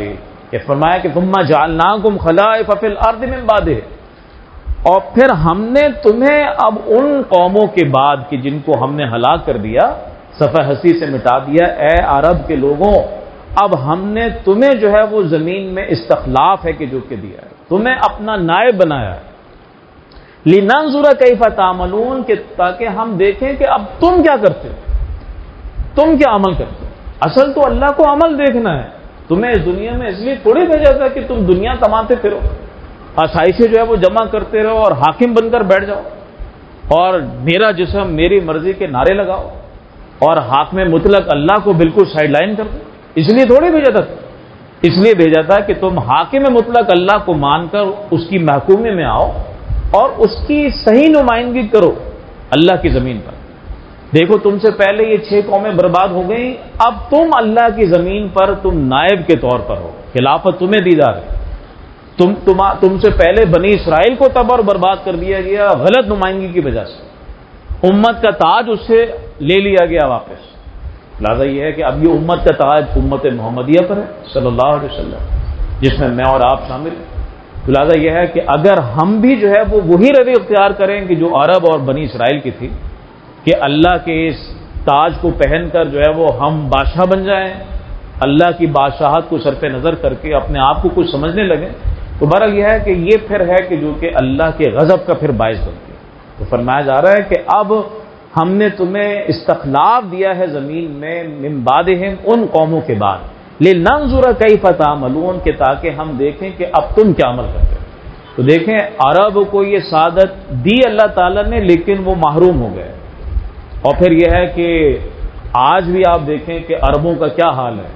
کہ فرمایا کہ ثم جعلناکم خلائف فی الارض من بعدہ، اور پھر ہم نے تمہیں اب ان قوموں کے بعد کہ جن کو ہم نے ہلاک کر دیا، صفحہ ہستی سے مٹا دیا، اے عرب کے لوگوں اب ہم نے تمہیں جو ہے وہ زمین میں استخلاف ہے کہ جو کہ دیا ہے، تمہیں اپنا نائب بنایا ہے، لننظر کیف تعملون، کہ تاکہ ہم دیکھیں کہ اب تم کیا کرتے ہو، تم کیا عمل کرتے ہو۔ اصل تو اللہ کو عمل دیکھنا ہے، تمہیں اس دنیا میں اس لیے تھوڑی بھیجا تھا کہ تم دنیا کماتے پھرو، آسائشیں جو ہے وہ جمع کرتے رہو اور حاکم بن کر بیٹھ جاؤ اور میرا جسم میری مرضی کے نعرے لگاؤ اور حاکم مطلق اللہ کو بالکل سائڈ لائن کر دو۔ اس لیے تھوڑی بھیجا تھا، اس لیے بھیجا تھا کہ تم حاکم مطلق اللہ کو مان کر اس کی محکومی میں آؤ اور اس کی صحیح نمائندگی کرو اللہ کی زمین پر۔ دیکھو تم سے پہلے یہ 6 قومیں برباد ہو گئیں، اب تم اللہ کی زمین پر تم نائب کے طور پر ہو، خلافت تمہیں دی جا رہی۔ تم سے پہلے بنی اسرائیل کو تباہ اور برباد کر دیا گیا غلط نمائندگی کی وجہ سے، امت کا تاج اس سے لے لیا گیا واپس۔ لہٰذا یہ ہے کہ اب یہ امت کا تاج امت محمدیہ پر ہے صلی اللہ علیہ وسلم، جس میں میں اور آپ شامل ہیں۔ تو لہٰذا یہ ہے کہ اگر ہم بھی جو ہے وہ وہی روی اختیار کریں کہ جو عرب اور بنی اسرائیل کی تھی، کہ اللہ کے اس تاج کو پہن کر جو ہے وہ ہم بادشاہ بن جائیں، اللہ کی بادشاہت کو سر پہ نظر کر کے اپنے آپ کو کچھ سمجھنے لگیں، تو بہرحال یہ ہے کہ یہ پھر ہے کہ جو کہ اللہ کے غضب کا پھر باعث بنتی ہے۔ تو فرمایا جا رہا ہے کہ اب ہم نے تمہیں استخلاف دیا ہے زمین میں من بعدہم، ان قوموں کے بعد، لننظر کیف تعملون، کہ تاکہ ہم دیکھیں کہ اب تم کیا عمل کرتے ہو۔ تو دیکھیں عرب کو یہ سعادت دی اللہ تعالیٰ نے، لیکن وہ محروم ہو گئے۔ اور پھر یہ ہے کہ آج بھی آپ دیکھیں کہ عربوں کا کیا حال ہے،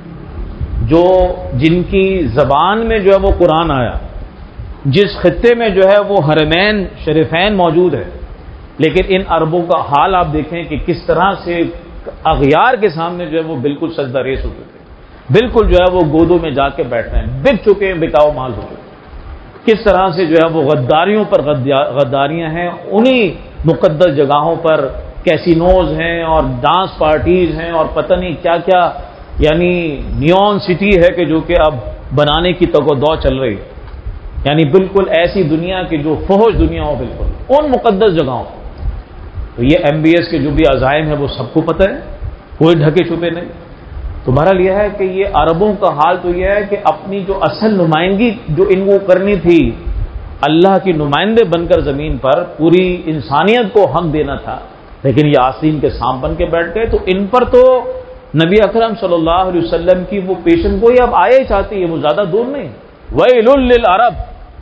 جن کی زبان میں جو ہے وہ قرآن آیا، جس خطے میں جو ہے وہ حرمین شریفین موجود ہے، لیکن ان عربوں کا حال آپ دیکھیں کہ کس طرح سے اغیار کے سامنے جو ہے وہ بالکل سجدہ ریز ہو چکے ہیں، بالکل جو ہے وہ گودوں میں جا کے بیٹھ رہے ہیں، بک چکے ہیں، بکاؤ مال ہو چکے ہیں۔ کس طرح سے جو ہے وہ غداریوں پر غداریاں ہیں، انہی مقدس جگہوں پر کیسینوز ہیں اور ڈانس پارٹیز ہیں اور پتہ نہیں کیا کیا، یعنی نیون سٹی ہے کہ جو کہ اب بنانے کی تگودو چل رہی ہے، یعنی بالکل ایسی دنیا کی جو فحش دنیا ہو، بالکل ان مقدس جگہوں۔ تو یہ MBS کے جو بھی عزائم ہیں وہ سب کو پتہ ہے، کوئی ڈھکے چھپے نہیں۔ تو بہرحال یہ ہے کہ یہ عربوں کا حال تو یہ ہے کہ اپنی جو اصل نمائندگی جو ان کو کرنی تھی، اللہ کی نمائندے بن کر زمین پر پوری انسانیت کو حق دینا تھا، لیکن یہ آستین کے سانپ بن کے بیٹھ گئے۔ تو ان پر تو نبی اکرم صلی اللہ علیہ وسلم کی وہ پیشن گوئی اب آئے ہی چاہتی ہے، وہ زیادہ دور نہیں۔ ویل للعرب،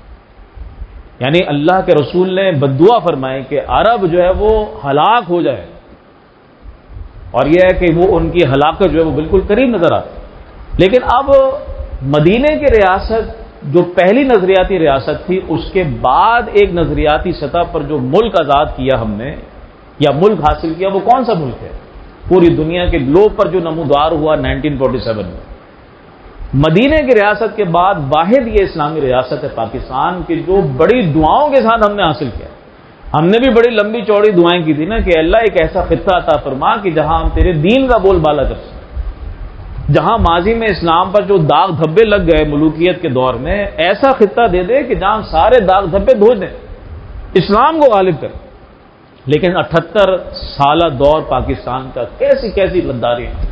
یعنی اللہ کے رسول نے بددعا فرمائی کہ عرب جو ہے وہ ہلاک ہو جائے، اور یہ ہے کہ وہ ان کی ہلاکت جو ہے وہ بالکل قریب نظر آتی۔ لیکن اب مدینے کی ریاست جو پہلی نظریاتی ریاست تھی، اس کے بعد ایک نظریاتی سطح پر جو ملک آزاد کیا ہم نے یا ملک حاصل کیا، وہ کون سا ملک ہے پوری دنیا کے گلوب پر جو نمودار ہوا 1947 میں؟ مدینے کی ریاست کے بعد واحد یہ اسلامی ریاست ہے پاکستان کی، جو بڑی دعاؤں کے ساتھ ہم نے حاصل کیا۔ ہم نے بھی بڑی لمبی چوڑی دعائیں کی تھی نا کہ اللہ ایک ایسا خطہ عطا فرما کہ جہاں ہم تیرے دین کا بول بالا کر سکیں، جہاں ماضی میں اسلام پر جو داغ دھبے لگ گئے ملوکیت کے دور میں، ایسا خطہ دے دے کہ جہاں سارے داغ دھبے دھو دیں، اسلام کو غالب کر۔ لیکن 78 سالہ دور پاکستان کا کیسی کیسی غداری ہے،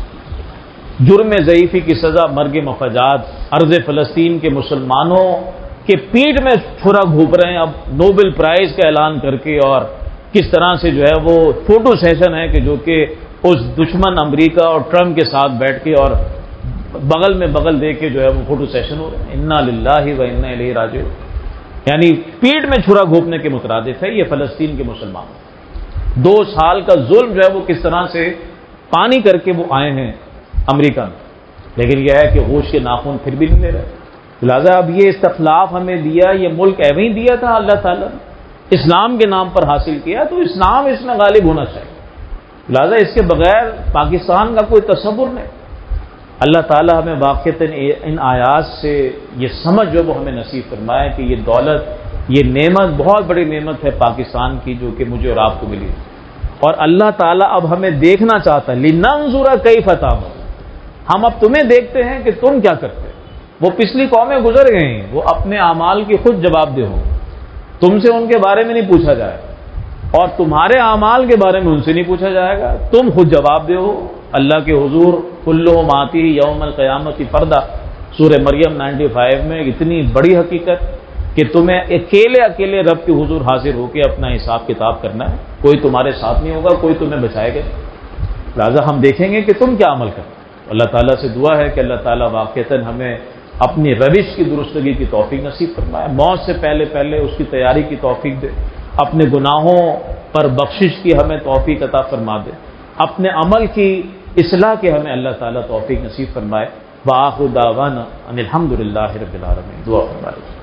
جرم ضعیفی کی سزا مرگ مفاجات، ارض فلسطین کے مسلمانوں کے پیٹ میں چھرا گھونپ رہے ہیں اب نوبل پرائز کا اعلان کر کے، اور کس طرح سے جو ہے وہ فوٹو سیشن ہے کہ جو کہ اس دشمن امریکہ اور ٹرمپ کے ساتھ بیٹھ کے اور بغل میں بغل دے کے جو ہے وہ فوٹو سیشن ہو رہے ہیں۔ انا للہ و انا الیہ راجعون، یعنی پیٹ میں چھرا گھونپنے کے مترادف ہے یہ فلسطین کے مسلمان۔ 2 سال کا ظلم جو ہے وہ کس طرح سے پانی کر کے وہ آئے ہیں امریکہ میں، لیکن یہ ہے کہ ہوش کے ناخن پھر بھی نہیں لے رہے۔ لہٰذا اب یہ استخلاف ہمیں دیا، یہ ملک ایویں ہی دیا تھا اللہ تعالیٰ نے، اسلام کے نام پر حاصل کیا، تو اسلام اس میں غالب ہونا چاہیے۔ لہٰذا اس کے بغیر پاکستان کا کوئی تصور نہیں۔ اللہ تعالیٰ ہمیں واقعتاً ان آیات سے یہ سمجھ جو وہ ہمیں نصیب فرمائے کہ یہ دولت، یہ نعمت بہت بڑی نعمت ہے پاکستان کی، جو کہ مجھے اور آپ کو ملی، اور اللہ تعالیٰ اب ہمیں دیکھنا چاہتا ہے، لننظر کیف تعملون، ہم اب تمہیں دیکھتے ہیں کہ تم کیا کرتے، وہ پچھلی قومیں گزر گئیں، وہ اپنے اعمال کی خود جواب دہ ہوں، تم سے ان کے بارے میں نہیں پوچھا جائے اور تمہارے اعمال کے بارے میں ان سے نہیں پوچھا جائے گا، تم خود جواب دہ ہو اللہ کے حضور۔ کلہم آتی یوم القیامت فردہ، سورہ مریم 95 میں اتنی بڑی حقیقت کہ تمہیں اکیلے رب کے حضور حاضر ہو کے اپنا حساب کتاب کرنا ہے، کوئی تمہارے ساتھ نہیں ہوگا، کوئی تمہیں بچائے گا، لہٰذا ہم دیکھیں گے کہ تم کیا عمل کرتے۔ اللہ تعالیٰ سے دعا ہے کہ اللہ تعالیٰ واقعتاً ہمیں اپنی روش کی درستگی کی توفیق نصیب فرمائے، موت سے پہلے اس کی تیاری کی توفیق دے، اپنے گناہوں پر بخشش کی ہمیں توفیق عطا فرما دے، اپنے عمل کی اصلاح کے ہمیں اللہ تعالیٰ توفیق نصیب فرمائے۔ وآخر دعوانا ان الحمد للہ رب العالمین۔ دعا فرمائے۔